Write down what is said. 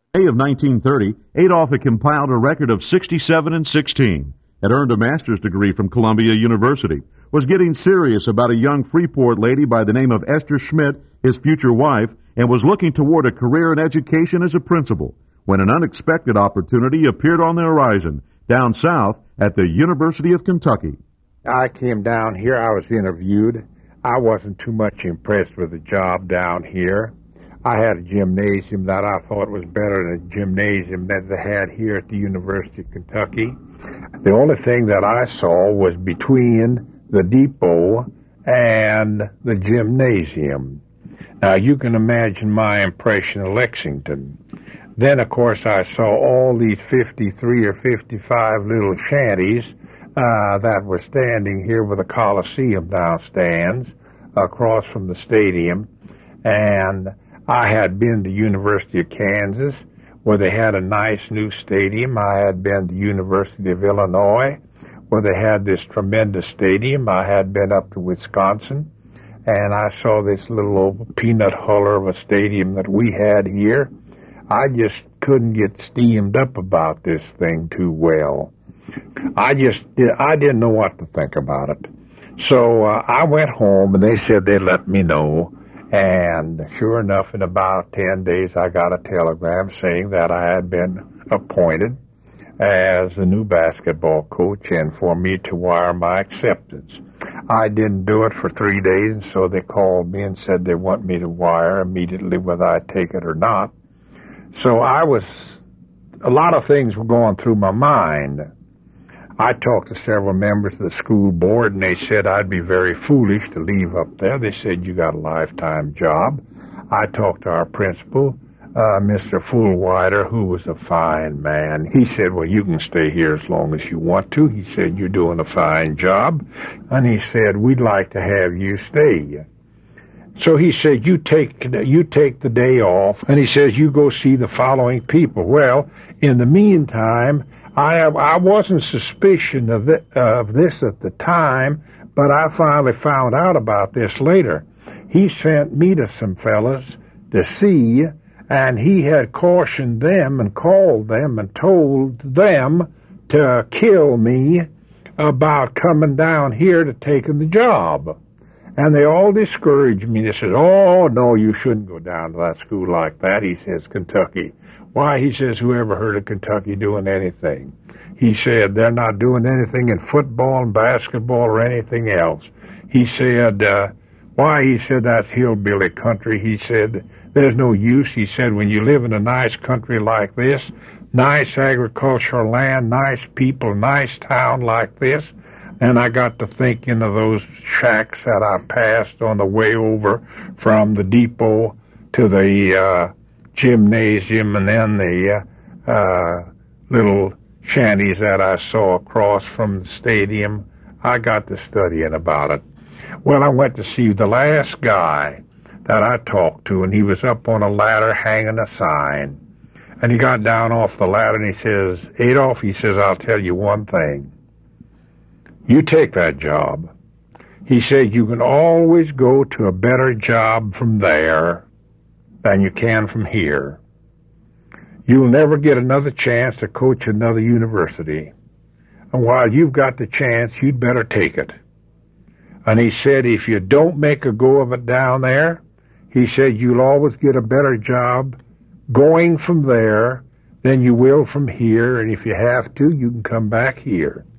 May of 1930, Adolph had compiled a record of 67-16, had earned a master's degree from Columbia University, was getting serious about a young Freeport lady by the name of Esther Schmidt, his future wife, and was looking toward a career in education as a principal, when an unexpected opportunity appeared on the horizon, down south at the University of Kentucky. I came down here, I was interviewed. I wasn't too much impressed with the job down here. I had a gymnasium that I thought was better than a gymnasium that they had here at the University of Kentucky. The only thing that I saw was between the depot and the gymnasium. Now, you can imagine my impression of Lexington. Then, of course, I saw all these 53 or 55 little shanties that were standing here with the Coliseum downstairs across from the stadium. And I had been to University of Kansas, where they had a nice new stadium. I had been to University of Illinois, where they had this tremendous stadium. I had been up to Wisconsin, and I saw this little old peanut huller of a stadium that we had here. I just couldn't get steamed up about this thing too well. I didn't know what to think about it. So I went home, and they said they'd let me know. And sure enough, in about 10 days, I got a telegram saying that I had been appointed as the new basketball coach and for me to wire my acceptance. I didn't do it for 3 days, and so they called me and said they want me to wire immediately whether I take it or not. So a lot of things were going through my mind. I talked to several members of the school board, and they said I'd be very foolish to leave up there. They said, you got a lifetime job. I talked to our principal, Mr. Fulwider, who was a fine man. He said, well, you can stay here as long as you want to. He said, you're doing a fine job. And he said, we'd like to have you stay. So he said, you take the day off, and he says, you go see the following people. Well, in the meantime, I wasn't suspicious of this at the time, but I finally found out about this later. He sent me to some fellas to see, and he had cautioned them and called them and told them to kill me about coming down here to taking the job. And they all discouraged me. They said, oh, no, you shouldn't go down to that school like that. He says, Kentucky. Why, he says, whoever heard of Kentucky doing anything? He said, they're not doing anything in football and basketball or anything else. He said, why? He said, that's hillbilly country. He said, there's no use. He said, when you live in a nice country like this, nice agricultural land, nice people, nice town like this. And I got to thinking of those shacks that I passed on the way over from the depot to the gymnasium, and then the little shanties that I saw across from the stadium. I got to studying about it. Well, I went to see the last guy that I talked to, and he was up on a ladder hanging a sign. And he got down off the ladder, and he says, Adolph, he says, I'll tell you one thing. You take that job. He said, you can always go to a better job from there than you can from here. You'll never get another chance to coach another university. And while you've got the chance, you'd better take it. And he said, if you don't make a go of it down there, he said, you'll always get a better job going from there than you will from here. And if you have to, you can come back here.